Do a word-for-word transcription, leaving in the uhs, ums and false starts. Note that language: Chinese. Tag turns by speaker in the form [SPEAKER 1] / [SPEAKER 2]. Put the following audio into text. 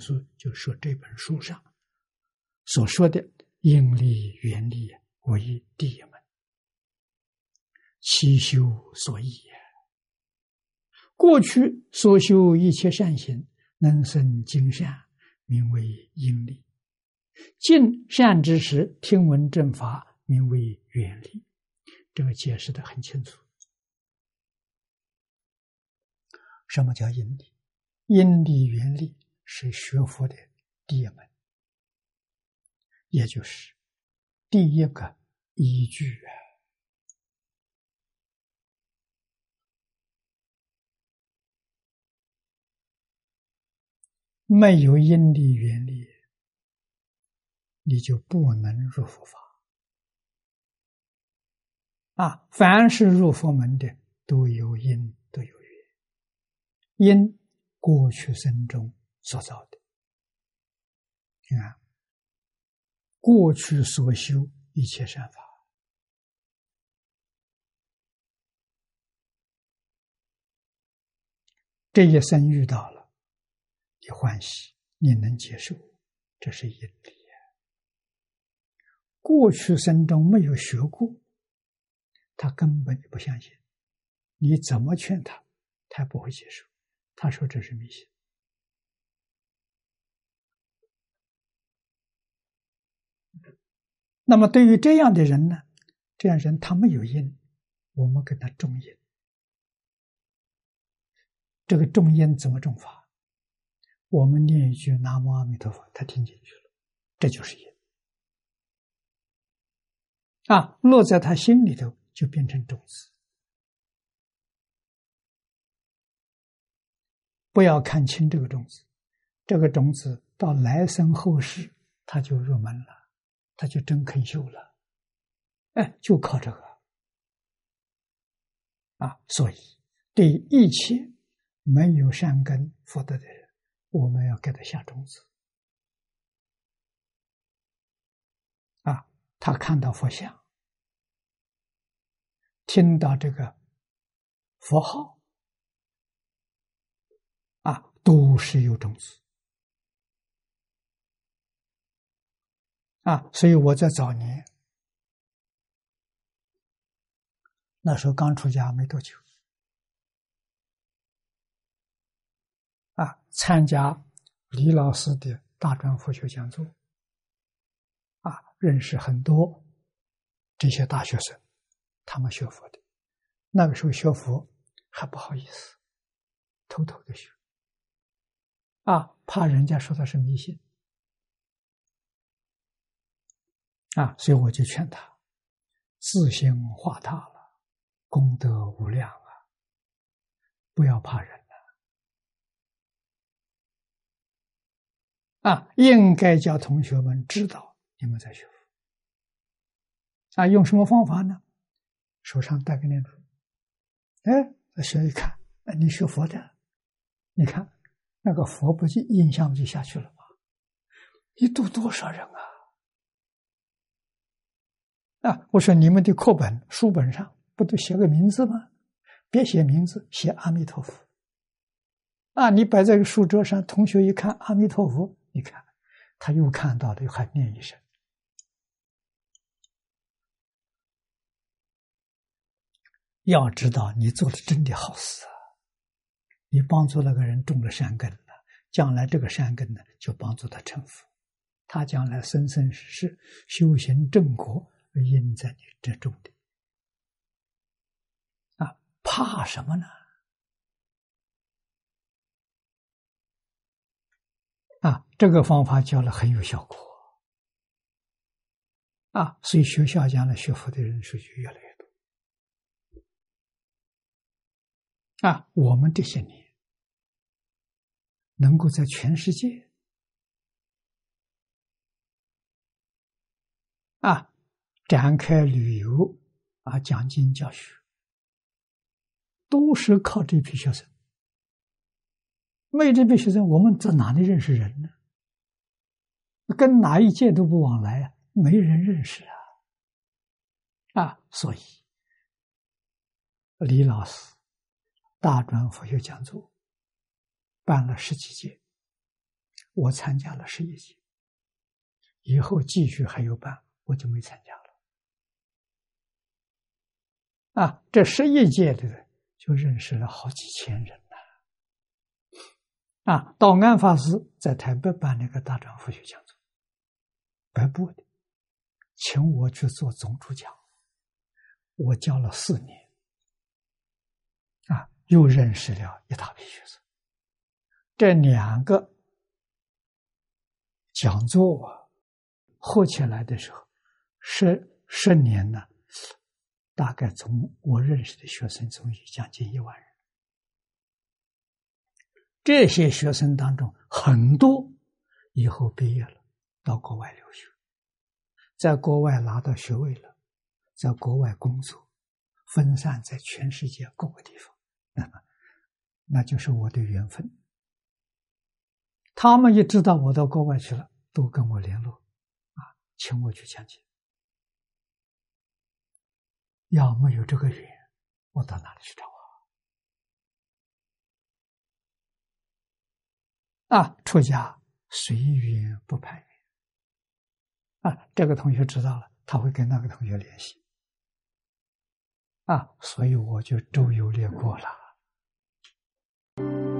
[SPEAKER 1] 书》就说这本书上所说的因力缘力为第一门，其修所依也。过去所修一切善行，能生精善，名为因力；尽善知识，听闻正法，名为缘力。这个解释得很清楚。什么叫因力？因力缘力是学佛的第一门，也就是第一个依据啊。没有因力缘力，你就不能入佛法啊！凡是入佛门的，都有因，都有缘。因过去生中所造的，你看，过去所修一切善法，这一生遇到了，你欢喜，你能接受，这是因力。过去生中没有学过，他根本就不相信，你怎么劝他，他不会接受，他说这是迷信。那么对于这样的人呢，这样人他没有因，我们给他种因。这个种因怎么种法？我们念一句南无阿弥陀佛，他听进去了，这就是因啊，落在他心里头就变成种子。不要看清这个种子，这个种子到来生后世他就入门了，他就真肯修了，哎，就靠这个啊！所以对一切没有善根福德的人，我们要给他下种子啊！他看到佛像，听到这个佛号啊，都是有种子啊！所以我在早年那时候刚出家没多久啊，参加李老师的大专佛学讲座啊，认识很多这些大学生，他们学佛的。那个时候学佛还不好意思，偷偷的学啊，怕人家说他是迷信啊，所以我就劝他自心化大了，功德无量啊，不要怕人啊，应该叫同学们知道你们在学佛啊。用什么方法呢？手上带个念珠，哎，学一看，哎，你学佛的，你看那个佛不就印象就下去了吗？一度多少人啊！啊，我说你们的课本书本上不都写个名字吗？别写名字，写阿弥陀佛啊！你摆在个书桌上，同学一看阿弥陀佛，你看他又看到了，又还念一声。要知道你做的真的好事啊，你帮助那个人种了善根了，将来这个善根呢就帮助他成佛，他将来生生世世修行正果，因在你这种的啊，怕什么呢？啊，这个方法教了很有效果啊，所以学校将来学佛的人数就越来越多啊。我们这些年能够在全世界啊展开旅游啊讲经教学，都是靠这批学生。没这批学生，我们在哪里认识人呢？跟哪一届都不往来啊，没人认识啊！啊，所以李老师大专佛学讲座办了十几届， 我参加了十一届，以后继续还有办，我就没参加了。啊，这十一届的人就认识了好几千人呐。啊，道安法师在台北办那个大专佛学讲座，白布的，请我去做总主讲，我教了四年，啊，又认识了一大批学生。这两个讲座啊，合起来的时候，十十年呢，大概从我认识的学生中有将近一万人。这些学生当中，很多以后毕业了，到国外留学，在国外拿到学位了，在国外工作，分散在全世界各个地方，那么那就是我的缘分。他们一知道我到国外去了，都跟我联络，啊，请我去讲解。要没有这个缘，我到哪里去找啊？啊，出家随缘不攀缘。啊，这个同学知道了，他会跟那个同学联系。啊，所以我就周游列国了。